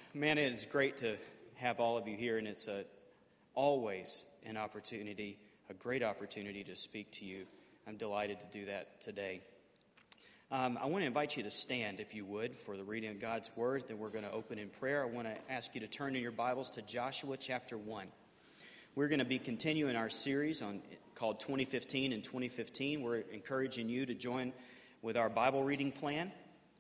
Man, it is great to have all of you here, and it's always an opportunity, a great opportunity to speak to you. I'm delighted to do that today. I want to invite you to stand, if you would, for the reading of God's Word. Then we're going to open in prayer. I want to ask you to turn in your Bibles to Joshua chapter 1. We're going to be continuing our series called 2015 and 2015. We're encouraging you to join with our Bible reading plan.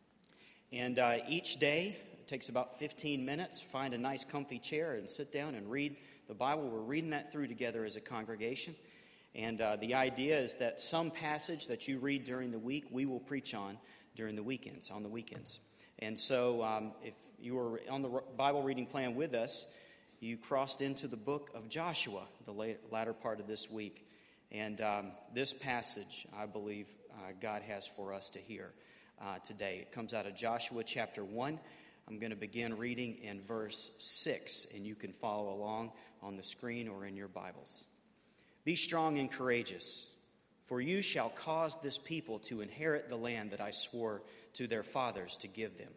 And each day, it takes about 15 minutes. Find a nice comfy chair and sit down and read the Bible. We're reading that through together as a congregation. And the idea is that some passage that you read during the week, we will preach on during the weekends, on the weekends. And so if you were on the Bible reading plan with us, you crossed into the book of Joshua, the latter part of this week. And this passage, I believe, God has for us to hear today. It comes out of Joshua chapter 1. I'm going to begin reading in verse 6, and you can follow along on the screen or in your Bibles. Be strong and courageous, for you shall cause this people to inherit the land that I swore to their fathers to give them.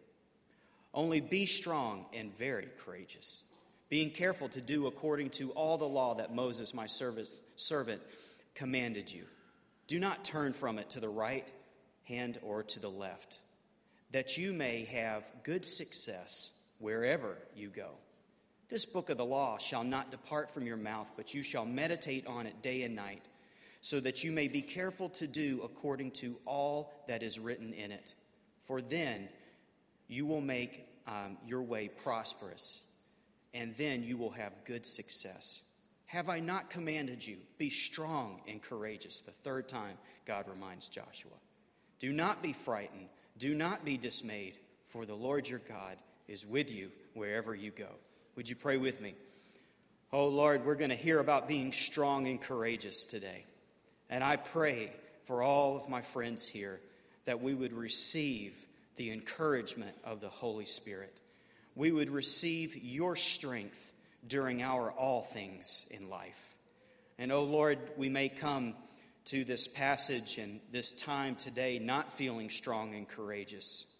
Only be strong and very courageous, being careful to do according to all the law that Moses, my servant, commanded you. Do not turn from it to the right hand or to the left, that you may have good success wherever you go. This book of the law shall not depart from your mouth, but you shall meditate on it day and night, so that you may be careful to do according to all that is written in it. For then you will make your way prosperous, and then you will have good success. Have I not commanded you? Be strong and courageous. The third time God reminds Joshua. Do not be frightened. Do not be dismayed, for the Lord your God is with you wherever you go. Would you pray with me? Oh, Lord, we're going to hear about being strong and courageous today. And I pray for all of my friends here that we would receive the encouragement of the Holy Spirit. We would receive your strength during our all things in life. And, oh, Lord, we may come to this passage and this time today not feeling strong and courageous,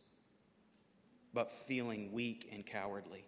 but feeling weak and cowardly.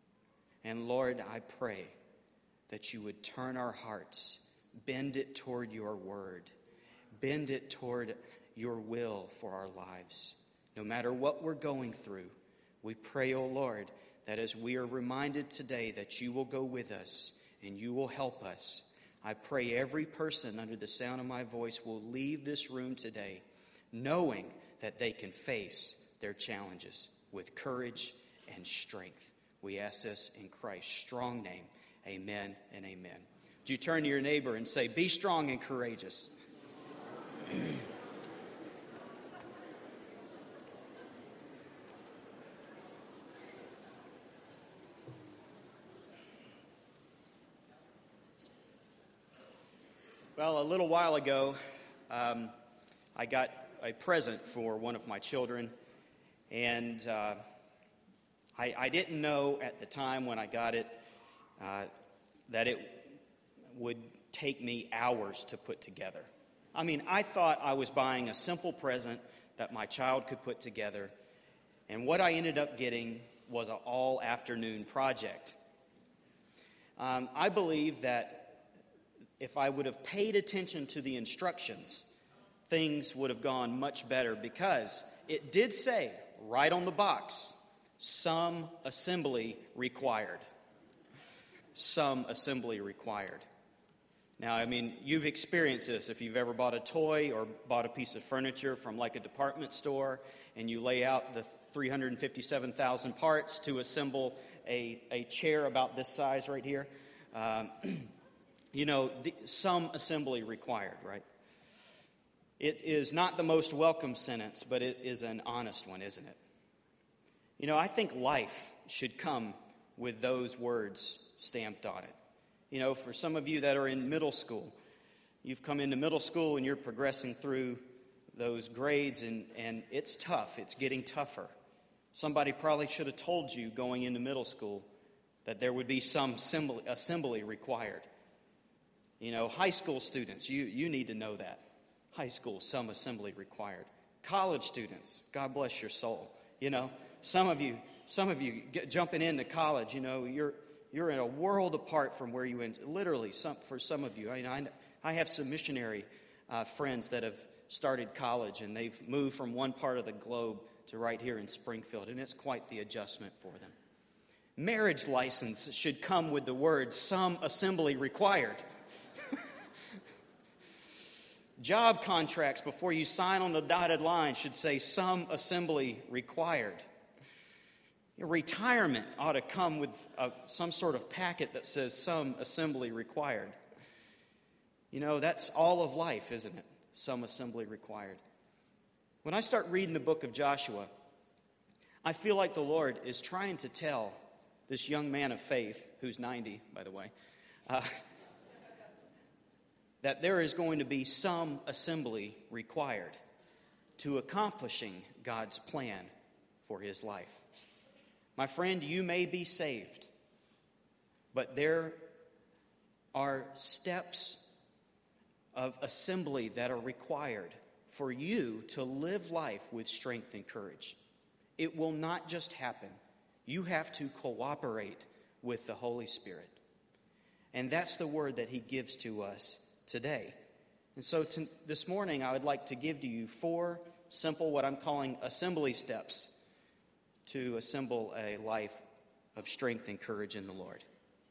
And Lord, I pray that you would turn our hearts, bend it toward your word, bend it toward your will for our lives. No matter what we're going through, we pray, O Lord, that as we are reminded today that you will go with us and you will help us. I pray every person under the sound of my voice will leave this room today knowing that they can face their challenges with courage and strength. We ask this in Christ's strong name. Amen and amen. Do you turn to your neighbor and say, be strong and courageous. Well, a little while ago, I got a present for one of my children, and I didn't know at the time when I got it that it would take me hours to put together. I mean, I thought I was buying a simple present that my child could put together, and what I ended up getting was an all-afternoon project. I believe that if I would have paid attention to the instructions, things would have gone much better, because it did say right on the box, some assembly required. Some assembly required. Now, I mean, you've experienced this. If you've ever bought a toy or bought a piece of furniture from like a department store, and you lay out the 357,000 parts to assemble a chair about this size right here, some assembly required, right? It is not the most welcome sentence, but it is an honest one, isn't it? You know, I think life should come with those words stamped on it. You know, for some of you that are in middle school, you've come into middle school and you're progressing through those grades, and it's tough. It's getting tougher. Somebody probably should have told you going into middle school that there would be some assembly required. You know, high school students, you need to know that. High school, some assembly required. College students, God bless your soul. You know, some of you Some of you jumping into college, you're in a world apart from where you went. Literally, for some of you. I have some missionary friends that have started college, and they've moved from one part of the globe to right here in Springfield, and it's quite the adjustment for them. Marriage license should come with the words, "Some assembly required." Job contracts, before you sign on the dotted line, should say, "Some assembly required." Your retirement ought to come with some sort of packet that says, "Some assembly required." That's all of life, isn't it? Some assembly required. When I start reading the book of Joshua, I feel like the Lord is trying to tell this young man of faith, who's 90, by the way, that there is going to be some assembly required to accomplishing God's plan for his life. My friend, you may be saved, but there are steps of assembly that are required for you to live life with strength and courage. It will not just happen. You have to cooperate with the Holy Spirit. And that's the word that he gives to us today. And so this morning, I would like to give to you 4 simple, what I'm calling assembly steps to assemble a life of strength and courage in the Lord.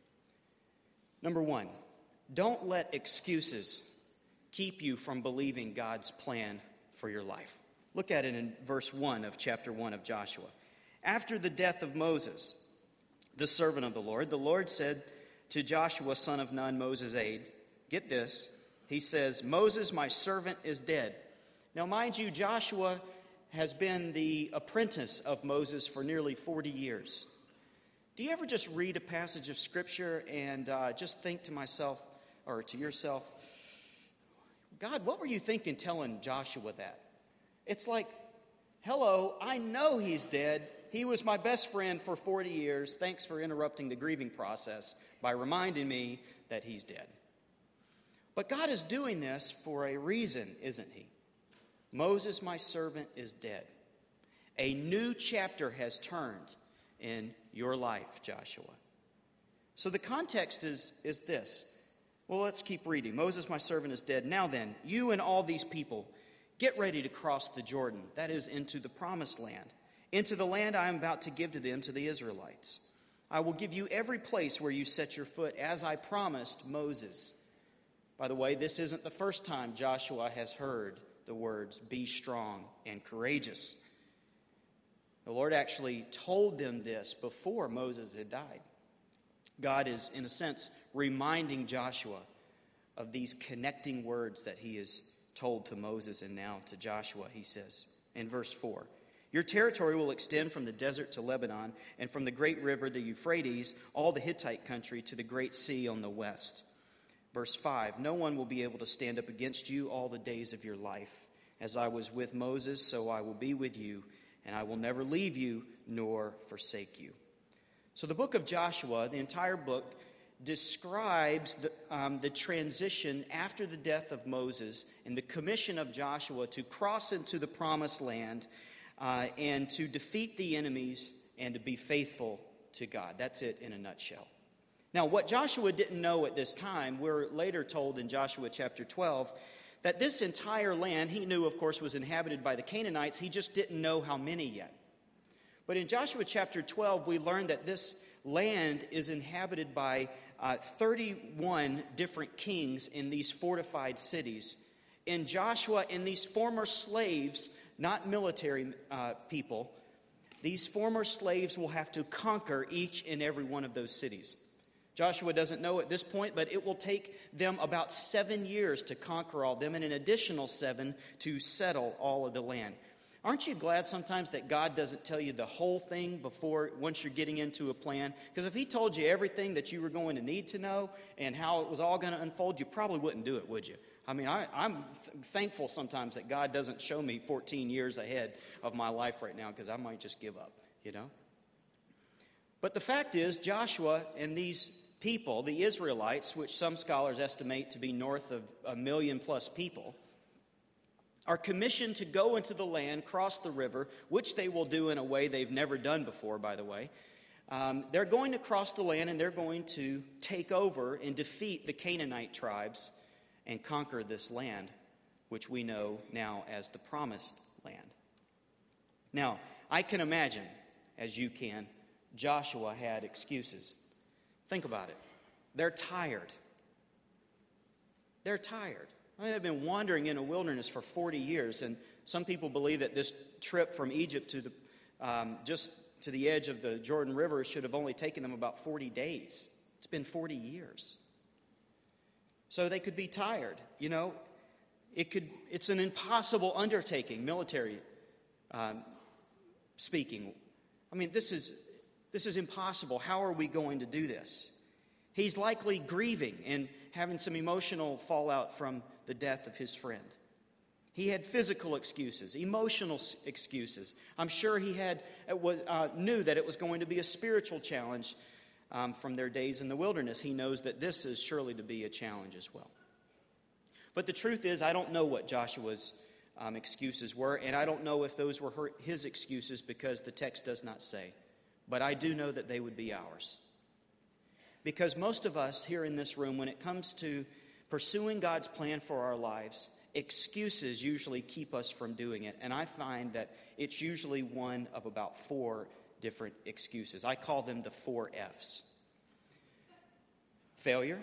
Number 1, don't let excuses keep you from believing God's plan for your life. Look at it in verse 1 of chapter 1 of Joshua. After the death of Moses, the servant of the Lord said to Joshua, son of Nun, Moses' aide, get this, he says, "Moses, my servant, is dead." Now, mind you, Joshua has been the apprentice of Moses for nearly 40 years. Do you ever just read a passage of Scripture and just think to myself, or to yourself, God, what were you thinking telling Joshua that? It's like, hello, I know he's dead. He was my best friend for 40 years. Thanks for interrupting the grieving process by reminding me that he's dead. But God is doing this for a reason, isn't he? Moses, my servant, is dead. A new chapter has turned in your life, Joshua. So the context is this. Well, let's keep reading. Moses, my servant, is dead. Now then, you and all these people, get ready to cross the Jordan, that is, into the promised land, into the land I am about to give to them, to the Israelites. I will give you every place where you set your foot, as I promised Moses. By the way, this isn't the first time Joshua has heard the words, be strong and courageous. The Lord actually told them this before Moses had died. God is, in a sense, reminding Joshua of these connecting words that he has told to Moses and now to Joshua. He says in verse 4, your territory will extend from the desert to Lebanon, and from the great river, the Euphrates, all the Hittite country, to the great sea on the west. Verse 5, no one will be able to stand up against you all the days of your life. As I was with Moses, so I will be with you, and I will never leave you nor forsake you. So the book of Joshua, the entire book, describes the transition after the death of Moses and the commission of Joshua to cross into the promised land and to defeat the enemies and to be faithful to God. That's it in a nutshell. Now, what Joshua didn't know at this time, we're later told in Joshua chapter 12, that this entire land, he knew, of course, was inhabited by the Canaanites. He just didn't know how many yet. But in Joshua chapter 12, we learn that this land is inhabited by 31 different kings in these fortified cities. In Joshua, in these former slaves, not military people, these former slaves will have to conquer each and every one of those cities. Joshua doesn't know at this point, but it will take them about 7 years to conquer all of them and an additional 7 to settle all of the land. Aren't you glad sometimes that God doesn't tell you the whole thing once you're getting into a plan? Because if he told you everything that you were going to need to know and how it was all going to unfold, you probably wouldn't do it, would you? I mean, I'm thankful sometimes that God doesn't show me 14 years ahead of my life right now, because I might just give up, But the fact is, Joshua and these people, the Israelites, which some scholars estimate to be north of 1 million plus people, are commissioned to go into the land, cross the river, which they will do in a way they've never done before, by the way. They're going to cross the land, and they're going to take over and defeat the Canaanite tribes and conquer this land, which we know now as the Promised Land. Now, I can imagine, as you can, Joshua had excuses. Think about it. They're tired. They're tired. I mean, they've been wandering in a wilderness for 40 years, and some people believe that this trip from Egypt to just to the edge of the Jordan River should have only taken them about 40 days. It's been 40 years. So they could be tired. You know, it's an impossible undertaking, military speaking. I mean, this is impossible. How are we going to do this? He's likely grieving and having some emotional fallout from the death of his friend. He had physical excuses, emotional excuses. I'm sure he knew that it was going to be a spiritual challenge from their days in the wilderness. He knows that this is surely to be a challenge as well. But the truth is, I don't know what Joshua's excuses were, and I don't know if those were his excuses because the text does not say. But I do know that they would be ours. Because most of us here in this room, when it comes to pursuing God's plan for our lives, excuses usually keep us from doing it. And I find that it's usually one of about 4 different excuses. I call them the 4 F's. Failure,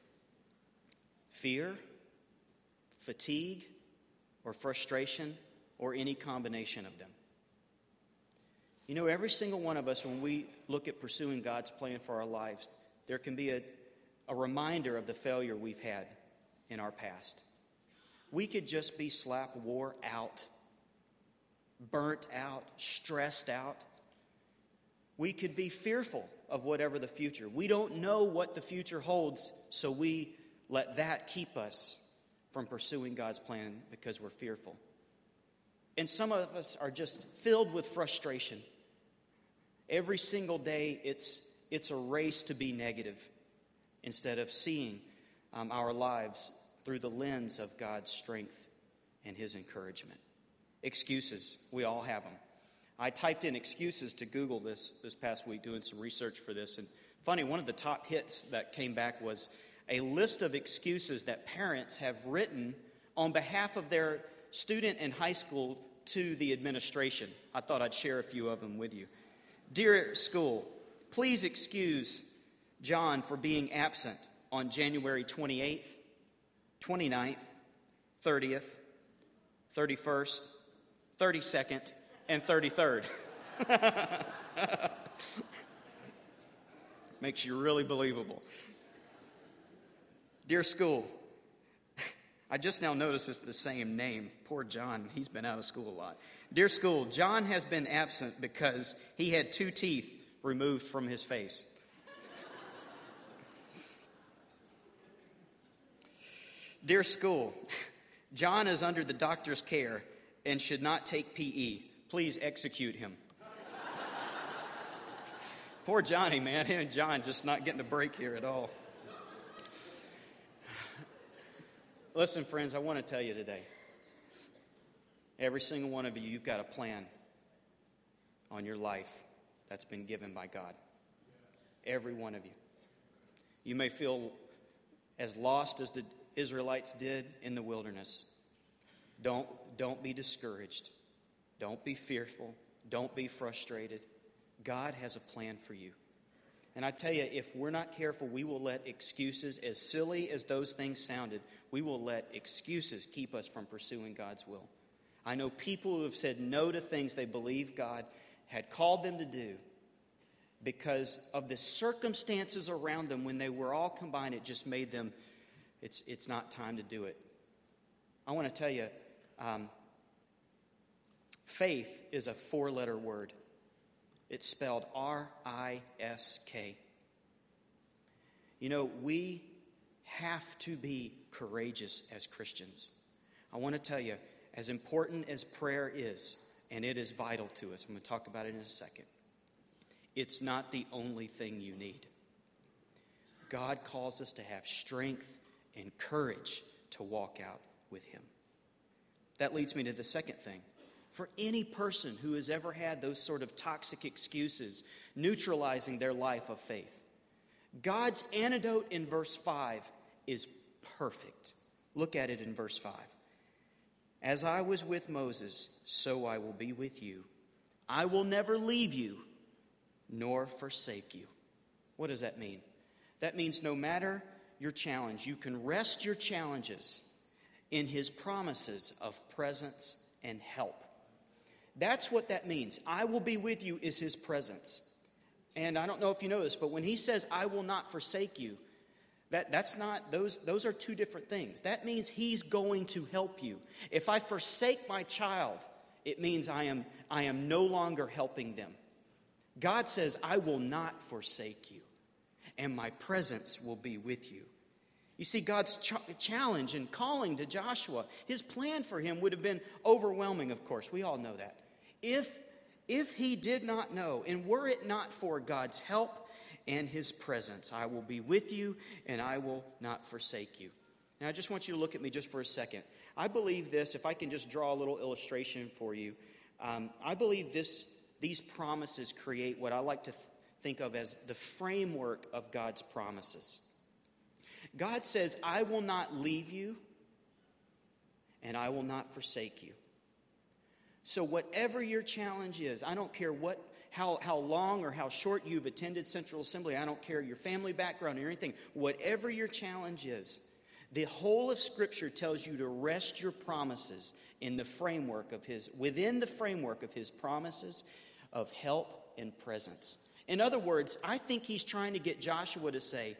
fear, fatigue, or frustration, or any combination of them. You know, every single one of us, when we look at pursuing God's plan for our lives, there can be a reminder of the failure we've had in our past. We could just be wore out, burnt out, stressed out. We could be fearful of whatever the future. We don't know what the future holds, so we let that keep us from pursuing God's plan because we're fearful. And some of us are just filled with frustration. Every single day, it's a race to be negative instead of seeing our lives through the lens of God's strength and His encouragement. Excuses, we all have them. I typed in excuses to Google this past week doing some research for this. And funny, one of the top hits that came back was a list of excuses that parents have written on behalf of their student in high school to the administration. I thought I'd share a few of them with you. Dear school, please excuse John for being absent on January 28th, 29th, 30th, 31st, 32nd, and 33rd. Makes you really believable. Dear school, I just now noticed it's the same name. Poor John, he's been out of school a lot. Dear school, John has been absent because he had 2 teeth removed from his face. Dear school, John is under the doctor's care and should not take PE. Please execute him. Poor Johnny, man. Him and John just not getting a break here at all. Listen, friends, I want to tell you today, every single one of you, you've got a plan on your life that's been given by God. Every one of you. You may feel as lost as the Israelites did in the wilderness. Don't be discouraged. Don't be fearful. Don't be frustrated. God has a plan for you. And I tell you, if we're not careful, we will let excuses, as silly as those things sounded, we will let excuses keep us from pursuing God's will. I know people who have said no to things they believe God had called them to do because of the circumstances around them. When they were all combined, it just made them, it's not time to do it. I want to tell you, faith is a 4-letter word. It's spelled R-I-S-K. You know, we have to be courageous as Christians. I want to tell you, as important as prayer is, and it is vital to us, I'm going to talk about it in a second, it's not the only thing you need. God calls us to have strength and courage to walk out with Him. That leads me to the second thing. For any person who has ever had those sort of toxic excuses neutralizing their life of faith, God's antidote in verse 5 is perfect. Look at it in verse 5. As I was with Moses, so I will be with you. I will never leave you nor forsake you. What does that mean? That means no matter your challenge, you can rest your challenges in his promises of presence and help. That's what that means. I will be with you is his presence. And I don't know if you know this, but when he says, I will not forsake you, that's not, those are two different things. That means he's going to help you. If I forsake my child, it means I am no longer helping them. God says, I will not forsake you, and my presence will be with you. You see, God's challenge and calling to Joshua, his plan for him would have been overwhelming, of course. We all know that. If he did not know, and were it not for God's help and his presence, I will be with you and I will not forsake you. Now, I just want you to look at me just for a second. I believe this, if I can just draw a little illustration for you, I believe these promises create what I like to think of as the framework of God's promises. God says, I will not leave you and I will not forsake you. So whatever your challenge is, I don't care how long or how short you've attended Central Assembly, I don't care your family background or anything, whatever your challenge is, the whole of Scripture tells you to rest your promises within the framework of his promises of help and presence. In other words, I think he's trying to get Joshua to say,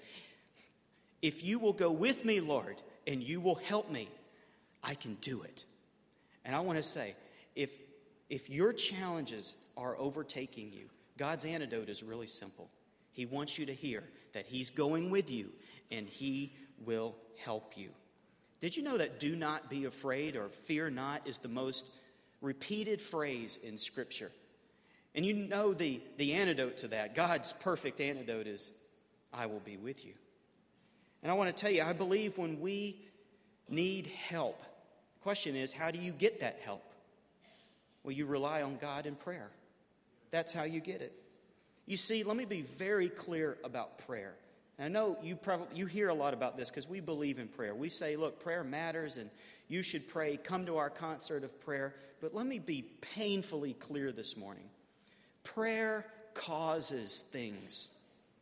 if you will go with me, Lord, and you will help me, I can do it. And I want to say, if your challenges are overtaking you, God's antidote is really simple. He wants you to hear that he's going with you and he will help you. Did you know that do not be afraid or fear not is the most repeated phrase in Scripture? And you know the antidote to that, God's perfect antidote is, I will be with you. And I want to tell you, I believe when we need help, the question is, how do you get that help? Well, you rely on God in prayer. That's how you get it. You see, let me be very clear about prayer. And I know you hear a lot about this because we believe in prayer. We say, look, prayer matters and you should pray. Come to our concert of prayer. But let me be painfully clear this morning. Prayer causes things.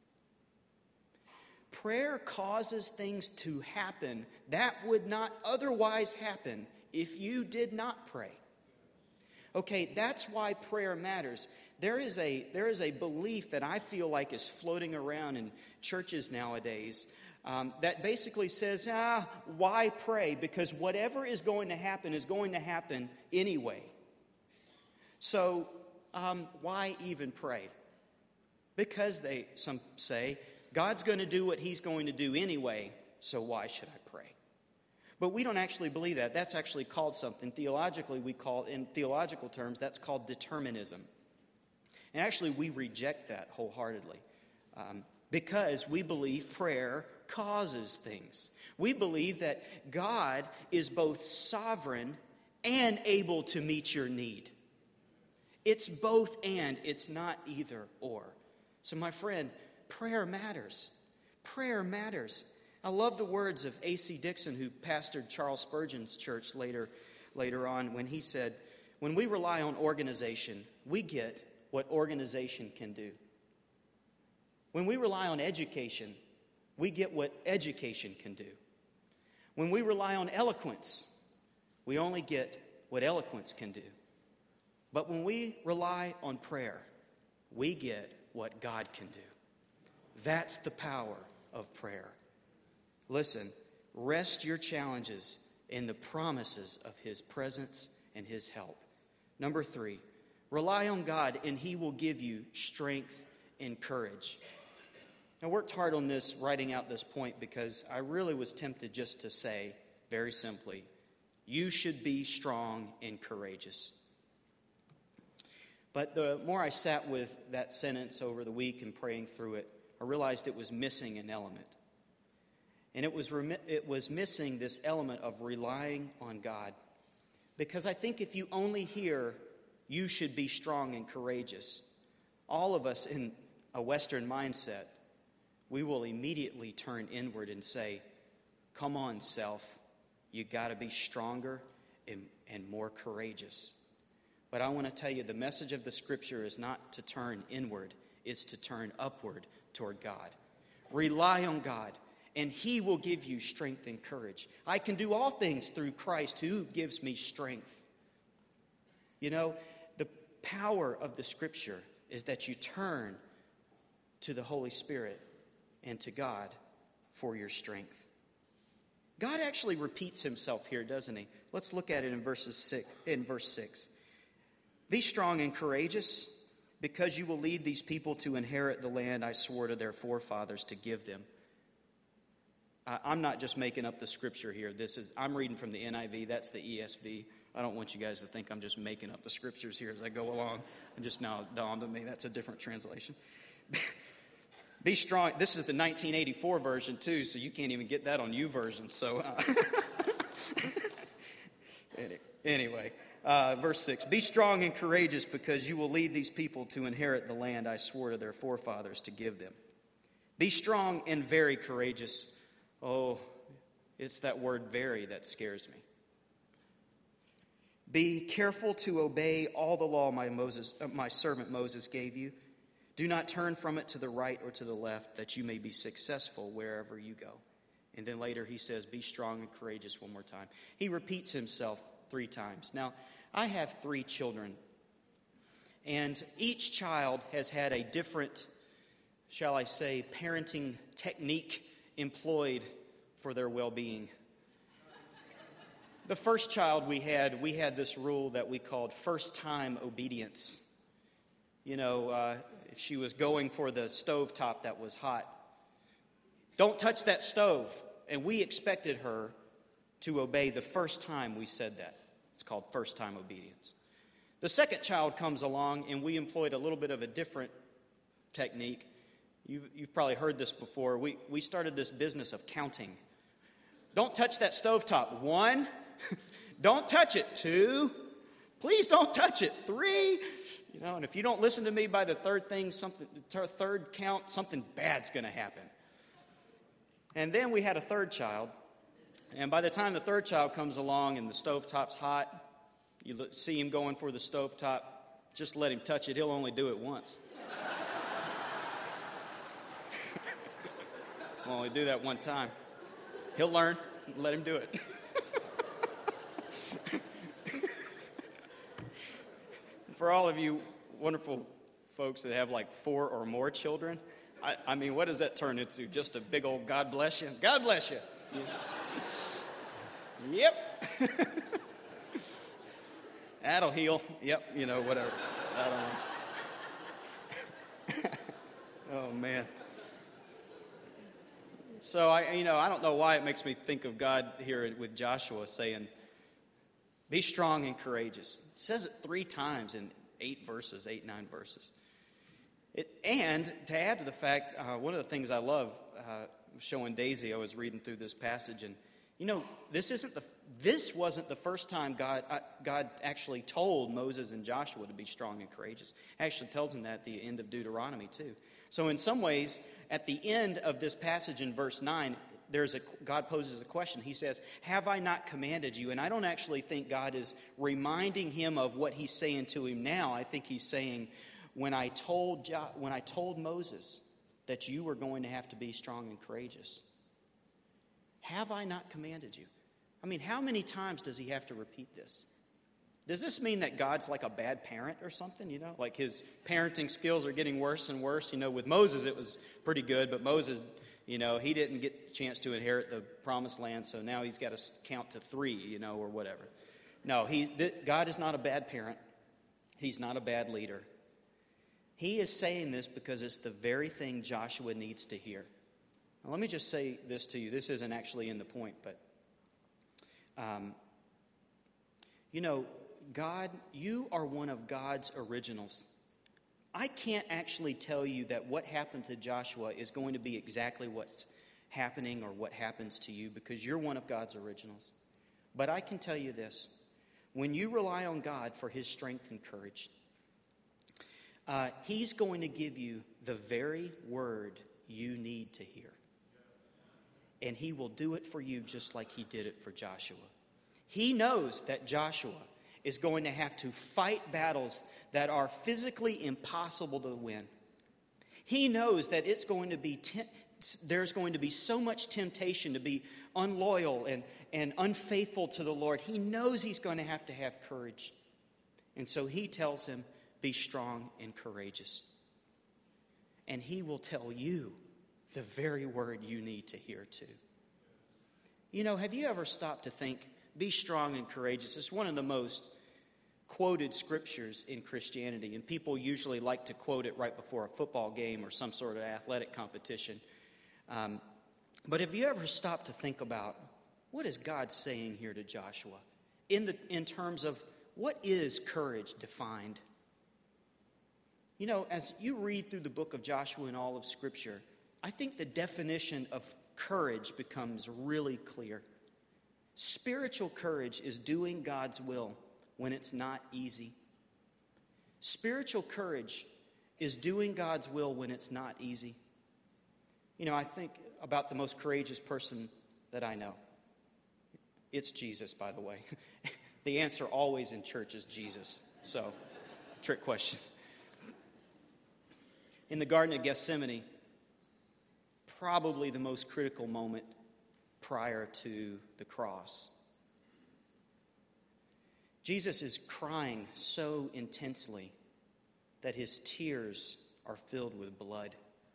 Prayer causes things to happen that would not otherwise happen if you did not pray. Okay, that's why prayer matters. There is a belief that I feel like is floating around in churches nowadays that basically says, why pray? Because whatever is going to happen anyway. So why even pray? Because some say, God's going to do what he's going to do anyway, so why should I pray? But we don't actually believe that. That's actually called something. Theologically, in theological terms, that's called determinism. And actually, we reject that wholeheartedly because we believe prayer causes things. We believe that God is both sovereign and able to meet your need. It's both and, it's not either or. So my friend, prayer matters. Prayer matters. I love the words of A.C. Dixon, who pastored Charles Spurgeon's church later on, when he said, when we rely on organization, we get what organization can do. When we rely on education, we get what education can do. When we rely on eloquence, we only get what eloquence can do. But when we rely on prayer, we get what God can do. That's the power of prayer. Listen, rest your challenges in the promises of his presence and his help. Number 3, rely on God and he will give you strength and courage. I worked hard on this, writing out this point, because I really was tempted just to say, very simply, you should be strong and courageous. But the more I sat with that sentence over the week and praying through it, I realized it was missing an element. And it was missing this element of relying on God. Because I think if you only hear, you should be strong and courageous, all of us in a Western mindset, we will immediately turn inward and say, come on, self, you got to be stronger and more courageous. But I want to tell you, the message of the Scripture is not to turn inward, it's to turn upward toward God. Rely on God, and He will give you strength and courage. I can do all things through Christ who gives me strength. You know, the power of the Scripture is that you turn to the Holy Spirit and to God for your strength. God actually repeats himself here, doesn't he? Let's look at it in verse 6. Be strong and courageous, because you will lead these people to inherit the land I swore to their forefathers to give them. I'm not just making up the scripture here. I'm reading from the NIV. That's the ESV. I don't want you guys to think I'm just making up the scriptures here as I go along. It just now dawned on me that's a different translation. Be strong. This is the 1984 version too, so you can't even get that on YouVersion. So anyway, verse 6. Be strong and courageous, because you will lead these people to inherit the land I swore to their forefathers to give them. Be strong and very courageous. Oh, it's that word very that scares me. Be careful to obey all the law my servant Moses gave you. Do not turn from it to the right or to the left, that you may be successful wherever you go. And then later he says, be strong and courageous one more time. He repeats himself 3 times. Now, I have 3 children, and each child has had a different, shall I say, parenting technique employed for their well-being. The first child we had this rule that we called first-time obedience. You know, if she was going for the stovetop that was hot, don't touch that stove. And we expected her to obey the first time we said that. It's called first-time obedience. The second child comes along, and we employed a little bit of a different technique. You've probably heard this before. We started this business of counting. Don't touch that stovetop. 1, don't touch it. 2, please don't touch it. 3, you know, and if you don't listen to me by the third count, something bad's going to happen. And then we had a third child, and by the time the third child comes along and the stovetop's hot, you see him going for the stovetop, just let him touch it. He'll only do it once. He'll only do that one time. He'll learn. Let him do it. For all of you wonderful folks that have like 4 or more children, I mean, what does that turn into? Just a big old God bless you? God bless you. Yep. That'll heal. Yep, you know, whatever. I don't know. Oh, man. So, I don't know why it makes me think of God here with Joshua saying, be strong and courageous. It says it 3 times in 9 verses. And to add to the fact, one of the things I love showing Daisy, I was reading through this passage, and this wasn't the first time God actually told Moses and Joshua to be strong and courageous. It actually tells them that at the end of Deuteronomy too. So in some ways, at the end of this passage in verse 9, God poses a question. He says, have I not commanded you? And I don't actually think God is reminding him of what he's saying to him now. I think he's saying, when I told Moses that you were going to have to be strong and courageous, have I not commanded you? I mean, how many times does he have to repeat this? Does this mean that God's like a bad parent or something, Like his parenting skills are getting worse and worse? With Moses it was pretty good, but Moses, he didn't get a chance to inherit the promised land, so now he's got to count to 3, or whatever. No, God is not a bad parent. He's not a bad leader. He is saying this because it's the very thing Joshua needs to hear. Now, let me just say this to you. This isn't actually in the point, but, God, you are one of God's originals. I can't actually tell you that what happened to Joshua is going to be exactly what's happening or what happens to you, because you're one of God's originals. But I can tell you this. when you rely on God for his strength and courage, he's going to give you the very word you need to hear. And he will do it for you just like he did it for Joshua. He knows that Joshua is going to have to fight battles that are physically impossible to win. He knows that it's going to be there's going to be so much temptation to be unloyal and unfaithful to the Lord. He knows he's going to have courage. And so he tells him, be strong and courageous. And he will tell you the very word you need to hear too. You know, have you ever stopped to think, be strong and courageous? It's one of the most quoted scriptures in Christianity, and people usually like to quote it right before a football game or some sort of athletic competition. But have you ever stopped to think about, what is God saying here to Joshua in terms of what is courage defined? You know, as you read through the book of Joshua and all of Scripture, I think the definition of courage becomes really clear. Spiritual courage is doing God's will when it's not easy. Spiritual courage is doing God's will when it's not easy. You know, I think about the most courageous person that I know. It's Jesus, by the way. The answer always in church is Jesus. So, trick question. In the Garden of Gethsemane, probably the most critical moment prior to the cross. Jesus is crying so intensely that his tears are filled with blood.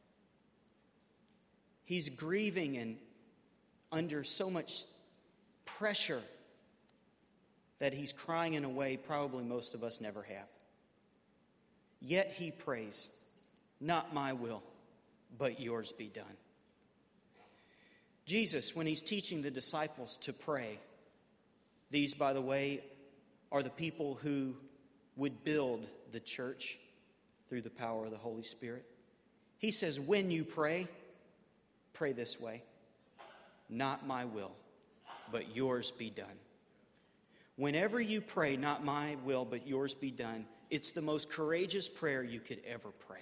He's grieving and under so much pressure that he's crying in a way probably most of us never have. Yet he prays, not my will, but yours be done. Jesus, when he's teaching the disciples to pray, these, by the way, are the people who would build the church through the power of the Holy Spirit. He says, when you pray, pray this way. Not my will, but yours be done. Whenever you pray, not my will, but yours be done, it's the most courageous prayer you could ever pray.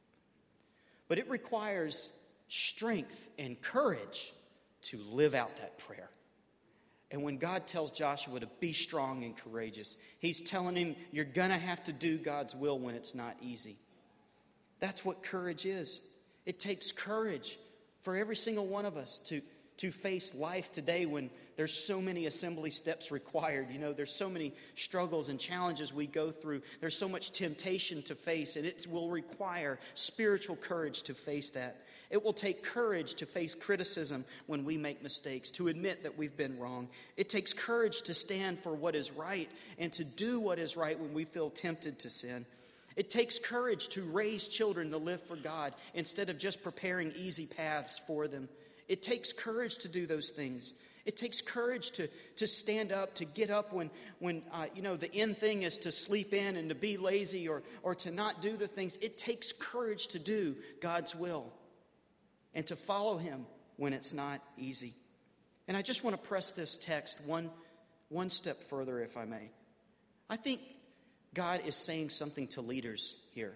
But it requires strength and courage to live out that prayer. And when God tells Joshua to be strong and courageous, he's telling him you're going to have to do God's will when it's not easy. That's what courage is. It takes courage for every single one of us to face life today when there's so many assembly steps required. You know, there's so many struggles and challenges we go through. There's so much temptation to face, and it will require spiritual courage to face that. It will take courage to face criticism when we make mistakes, to admit that we've been wrong. It takes courage to stand for what is right and to do what is right when we feel tempted to sin. It takes courage to raise children to live for God instead of just preparing easy paths for them. It takes courage to do those things. It takes courage to stand up, to get up when the end thing is to sleep in and to be lazy or to not do the things. It takes courage to do God's will and to follow him when it's not easy. And I just want to press this text one step further, if I may. I think God is saying something to leaders here.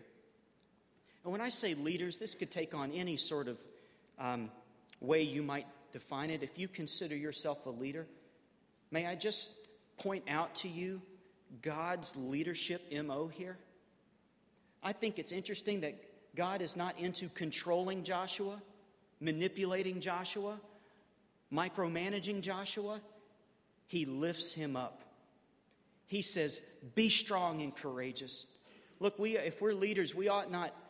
And when I say leaders, this could take on any sort of way you might define it. If you consider yourself a leader, may I just point out to you God's leadership MO here? I think it's interesting that God is not into controlling Joshua, manipulating Joshua, micromanaging Joshua. He lifts him up. He says, be strong and courageous. Look, if we're leaders, we ought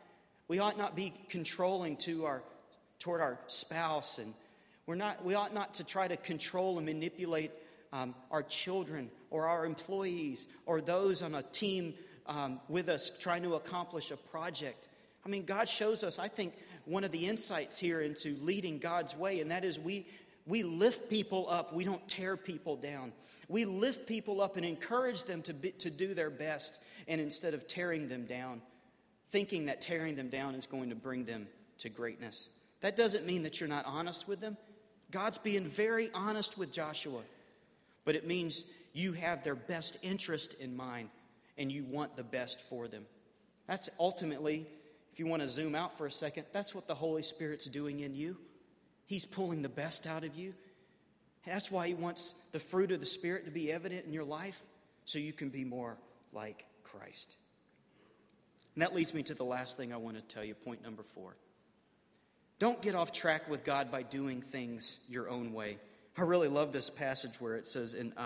not be controlling toward our spouse, and we ought not to try to control and manipulate our children or our employees or those on a team with us trying to accomplish a project. I mean, God shows us, I think, one of the insights here into leading God's way, and that is we lift people up. We don't tear people down. We lift people up and encourage them to do their best, and instead of tearing them down, thinking that tearing them down is going to bring them to greatness. That doesn't mean that you're not honest with them. God's being very honest with Joshua. but it means you have their best interest in mind and you want the best for them. That's ultimately, if you want to zoom out for a second, that's what the Holy Spirit's doing in you. He's pulling the best out of you. That's why He wants the fruit of the Spirit to be evident in your life so you can be more like Christ. And that leads me to the last thing I want to tell you, point number 4. Don't get off track with God by doing things your own way. I really love this passage where it says in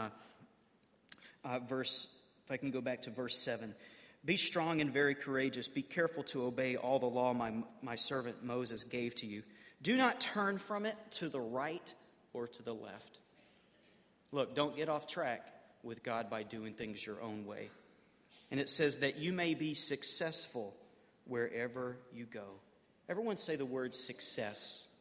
if I can go back to verse 7, be strong and very courageous. Be careful to obey all the law my servant Moses gave to you. Do not turn from it to the right or to the left. Look, don't get off track with God by doing things your own way. And it says that you may be successful wherever you go. Everyone say the word success.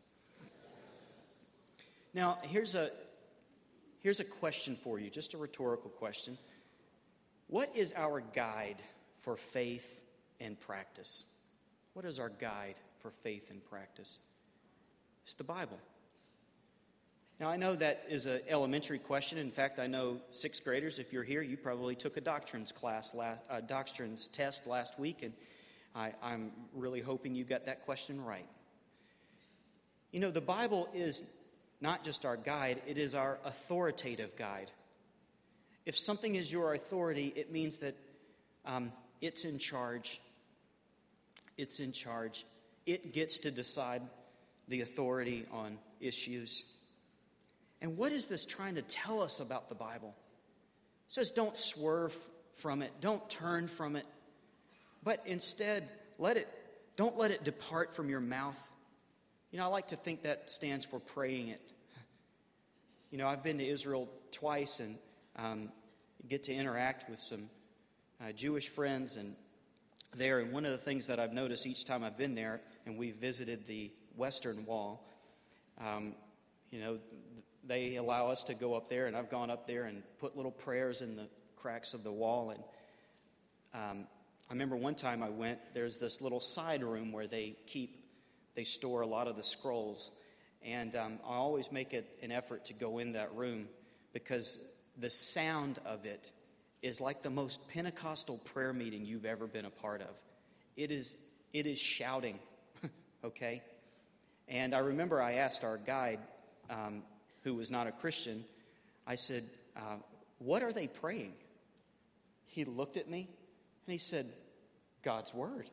Now, here's a question for you, just a rhetorical question. What is our guide for faith and practice? What is our guide for faith and practice? It's the Bible. Now, I know that is an elementary question. In fact, I know 6th graders, if you're here, you probably took a doctrines test last week, and I'm really hoping you got that question right. You know, the Bible is not just our guide, it is our authoritative guide. If something is your authority, it means that it's in charge. It's in charge. It gets to decide the authority on issues. And what is this trying to tell us about the Bible? It says don't swerve from it, don't turn from it, but instead don't let it depart from your mouth. You know, I like to think that stands for praying it. You know, I've been to Israel twice and get to interact with some Jewish friends and one of the things that I've noticed each time I've been there, and we visited the Western Wall, you know, they allow us to go up there, and I've gone up there and put little prayers in the cracks of the wall. And I remember one time I went, there's this little side room where they store a lot of the scrolls. And I always make an effort to go in that room because the sound of it is like the most Pentecostal prayer meeting you've ever been a part of. It is shouting, okay? And I remember I asked our guide, who was not a Christian, I said, what are they praying? He looked at me and he said, God's Word.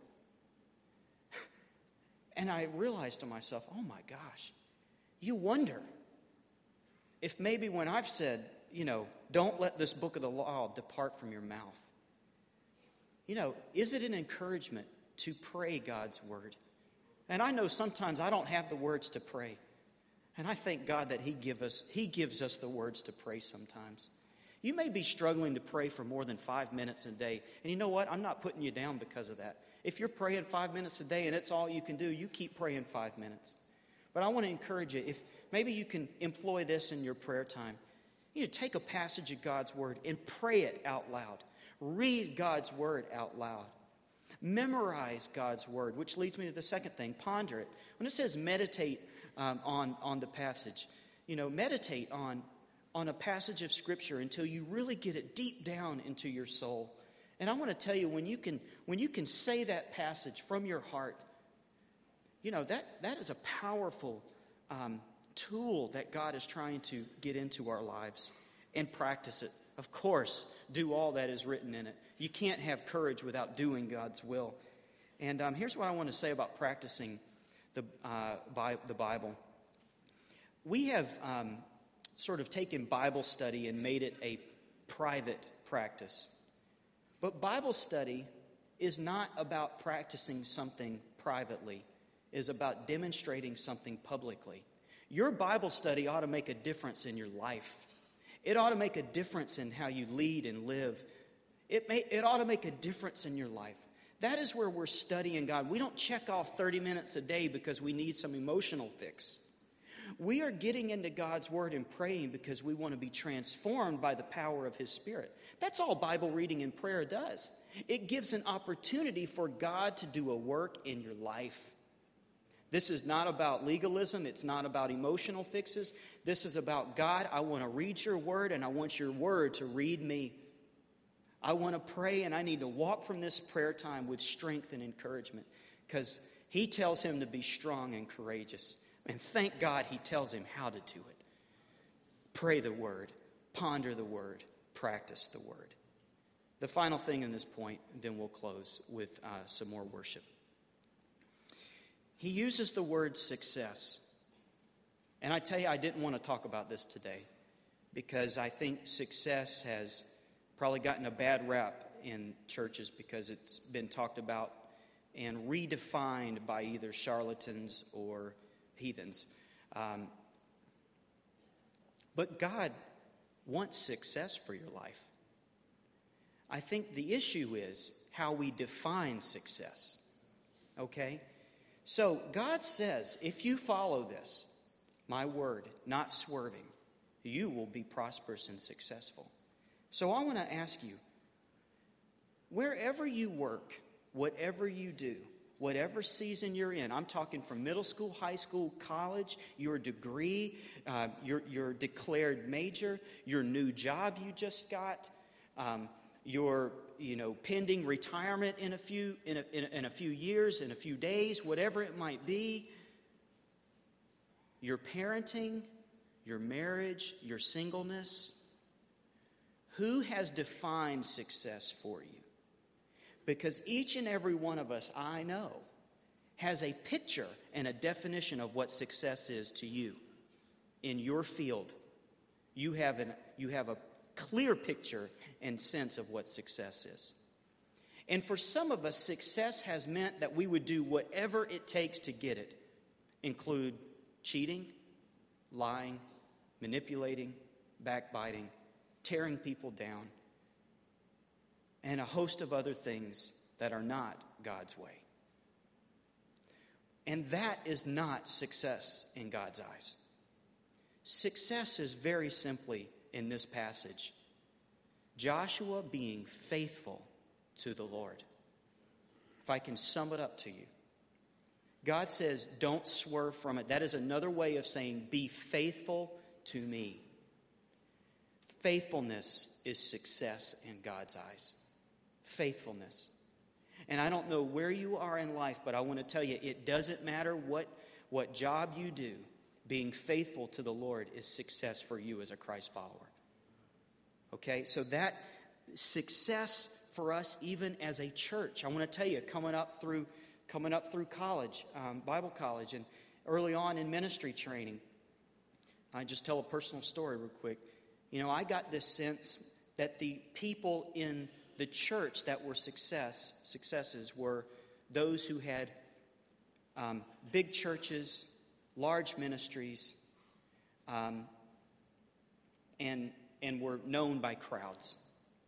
And I realized to myself, oh my gosh, you wonder if maybe when I've said, you know, don't let this book of the law depart from your mouth, you know, is it an encouragement to pray God's Word? And I know sometimes I don't have the words to pray. And I thank God that He gives us the words to pray sometimes. You may be struggling to pray for more than 5 minutes a day. And you know what? I'm not putting you down because of that. If you're praying 5 minutes a day and it's all you can do, you keep praying 5 minutes. But I want to encourage you, if maybe you can employ this in your prayer time. You know, take a passage of God's Word and pray it out loud. Read God's Word out loud. Memorize God's Word, which leads me to the second thing, ponder it. When it says meditate on the passage, you know, meditate on a passage of Scripture until you really get it deep down into your soul. And I want to tell you, when you can say that passage from your heart, you know, that is a powerful tool that God is trying to get into our lives and practice it. Of course, do all that is written in it. You can't have courage without doing God's will. And here's what I want to say about practicing the Bible. We have sort of taken Bible study and made it a private practice. But Bible study is not about practicing something privately. It is about demonstrating something publicly. Your Bible study ought to make a difference in your life. It ought to make a difference in how you lead and live. It ought to make a difference in your life. That is where we're studying God. We don't check off 30 minutes a day because we need some emotional fix. We are getting into God's Word and praying because we want to be transformed by the power of His Spirit. That's all Bible reading and prayer does. It gives an opportunity for God to do a work in your life. This is not about legalism. It's not about emotional fixes. This is about, God, I want to read your word, and I want your word to read me. I want to pray, and I need to walk from this prayer time with strength and encouragement, because he tells him to be strong and courageous. And thank God he tells him how to do it. Pray the word, ponder the word, practice the word. The final thing in this point, and then we'll close with some more worship. He uses the word success. And I tell you, I didn't want to talk about this today because I think success has probably gotten a bad rap in churches because it's been talked about and redefined by either charlatans or heathens. But God wants success for your life. I think the issue is how we define success. Okay? So God says, if you follow this, my word, not swerving, you will be prosperous and successful. So I want to ask you, wherever you work, whatever you do, whatever season you're in, I'm talking from middle school, high school, college, your degree, your declared major, your new job you just got, your pending retirement in a few years, in a few days, whatever it might be, your parenting, your marriage, your singleness. Who has defined success for you? Because each and every one of us, I know, has a picture and a definition of what success is to you. In your field, you have a clear picture and sense of what success is. And for some of us, success has meant that we would do whatever it takes to get it, include cheating, lying, manipulating, backbiting, tearing people down, and a host of other things that are not God's way. And that is not success in God's eyes. Success is very simply, in this passage, Joshua being faithful to the Lord. If I can sum it up to you, God says, don't swerve from it. That is another way of saying, be faithful to me. Faithfulness is success in God's eyes. Faithfulness. And I don't know where you are in life, but I want to tell you, it doesn't matter what job you do. Being faithful to the Lord is success for you as a Christ follower. Okay, so that success for us, even as a church, I want to tell you, coming up through college, Bible college, and early on in ministry training, I just tell a personal story real quick. I got this sense that the people in the church that were successes were those who had big churches, large ministries, and were known by crowds.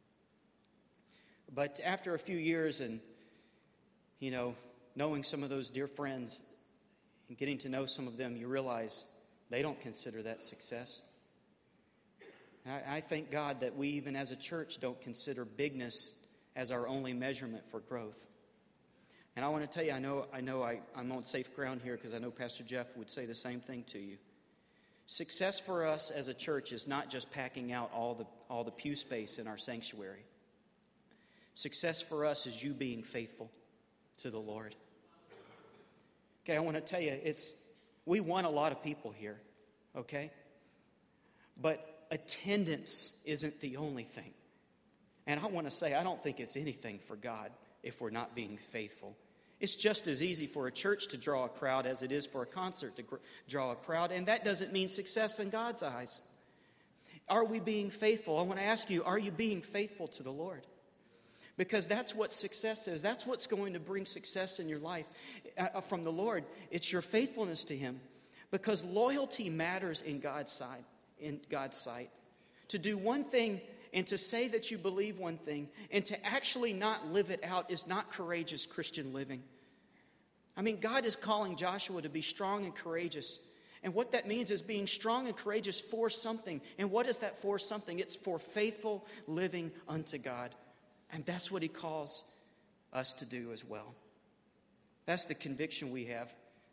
But after a few years and, knowing some of those dear friends and getting to know some of them, you realize they don't consider that success. I thank God that we, even as a church, don't consider bigness as our only measurement for growth. And I want to tell you, I'm on safe ground here because I know Pastor Jeff would say the same thing to you. Success for us as a church is not just packing out all the pew space in our sanctuary. Success for us is you being faithful to the Lord. Okay, I want to tell you, we want a lot of people here, okay? But attendance isn't the only thing. And I want to say, I don't think it's anything for God if we're not being faithful. It's just as easy for a church to draw a crowd as it is for a concert to draw a crowd, and that doesn't mean success in God's eyes. Are we being faithful? I want to ask you, are you being faithful to the Lord? Because that's what success is. That's what's going to bring success in your life from the Lord. It's your faithfulness to Him. Because loyalty matters in God's sight. To do one thing and to say that you believe one thing and to actually not live it out is not courageous Christian living. I mean, God is calling Joshua to be strong and courageous. And what that means is being strong and courageous for something. And what is that for something? It's for faithful living unto God. And that's what He calls us to do as well. That's the conviction we have.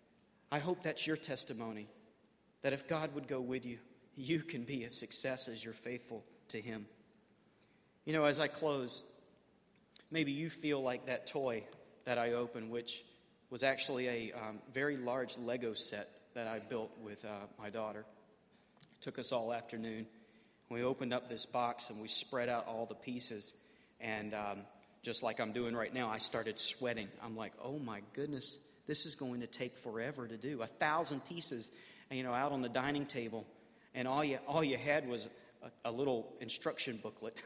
I hope that's your testimony, that if God would go with you, you can be a success as you're faithful to Him. You know, as I close, maybe you feel like that toy that I opened, which was actually a very large Lego set that I built with my daughter. It took us all afternoon. We opened up this box and we spread out all the pieces. And just like I'm doing right now, I started sweating. I'm like, oh my goodness, this is going to take forever to do. 1,000 pieces, out on the dining table. And all you had was a little instruction booklet,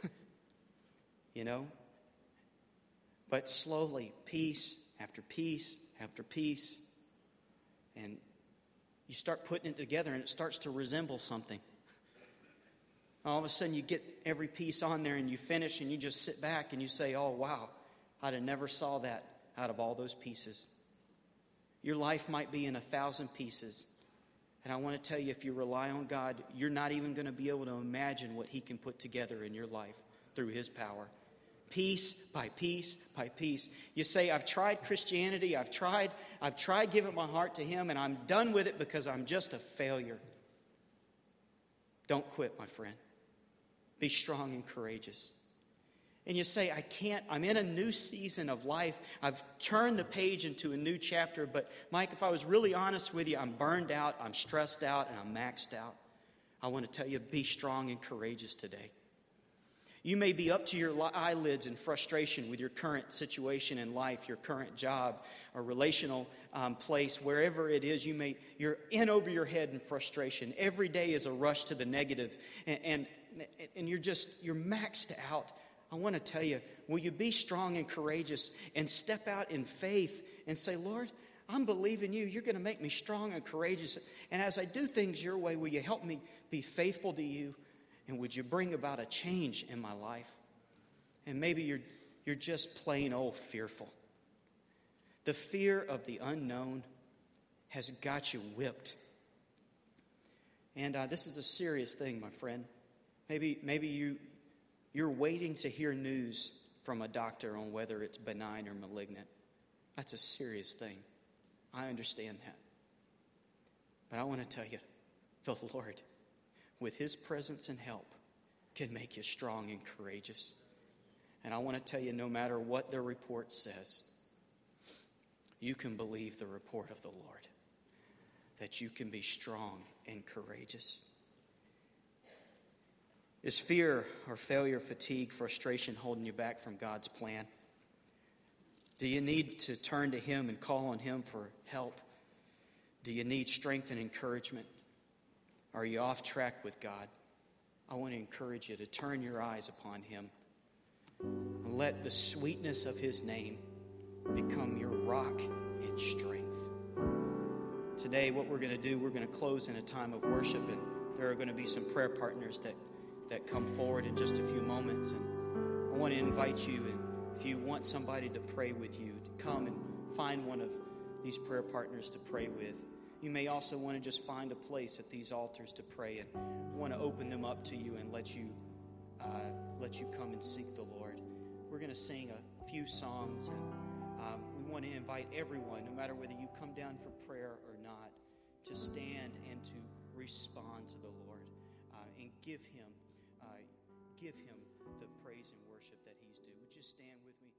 But slowly, piece after piece after piece, and you start putting it together and it starts to resemble something. All of a sudden you get every piece on there and you finish and you just sit back and you say, oh wow, I'd have never saw that out of all those pieces. Your life might be in 1,000 pieces. And I want to tell you, if you rely on God, you're not even going to be able to imagine what He can put together in your life through His power. Piece by piece by piece. You say, I've tried Christianity, I've tried giving my heart to Him, and I'm done with it because I'm just a failure. Don't quit, my friend. Be strong and courageous. And you say, I'm in a new season of life. I've turned the page into a new chapter, but Mike, if I was really honest with you, I'm burned out, I'm stressed out, and I'm maxed out. I want to tell you, be strong and courageous today. You may be up to your eyelids in frustration with your current situation in life, your current job or relational place, wherever it is. You're in over your head in frustration. Every day is a rush to the negative, and you're maxed out. I want to tell you, will you be strong and courageous and step out in faith and say, Lord, I'm believing you. You're going to make me strong and courageous. And as I do things your way, will you help me be faithful to you? And would you bring about a change in my life? And maybe you're just plain old fearful. The fear of the unknown has got you whipped. And this is a serious thing, my friend. Maybe you're waiting to hear news from a doctor on whether it's benign or malignant. That's a serious thing. I understand that. But I want to tell you, the Lord, with His presence and help, can make you strong and courageous. And I want to tell you, no matter what the report says, you can believe the report of the Lord, that you can be strong and courageous. Is fear or failure, fatigue, frustration holding you back from God's plan? Do you need to turn to Him and call on Him for help? Do you need strength and encouragement? Are you off track with God? I want to encourage you to turn your eyes upon Him and let the sweetness of His name become your rock and strength. Today, what we're going to do, we're going to close in a time of worship, and there are going to be some prayer partners that come forward in just a few moments. And I want to invite you, and if you want somebody to pray with you, to come and find one of these prayer partners to pray with. You may also want to just find a place at these altars to pray, and want to open them up to you and let you come and seek the Lord. We're going to sing a few songs, and we want to invite everyone, no matter whether you come down for prayer or not, to stand and to respond to the Lord and give Him the praise and worship that He's due. Would you stand with me?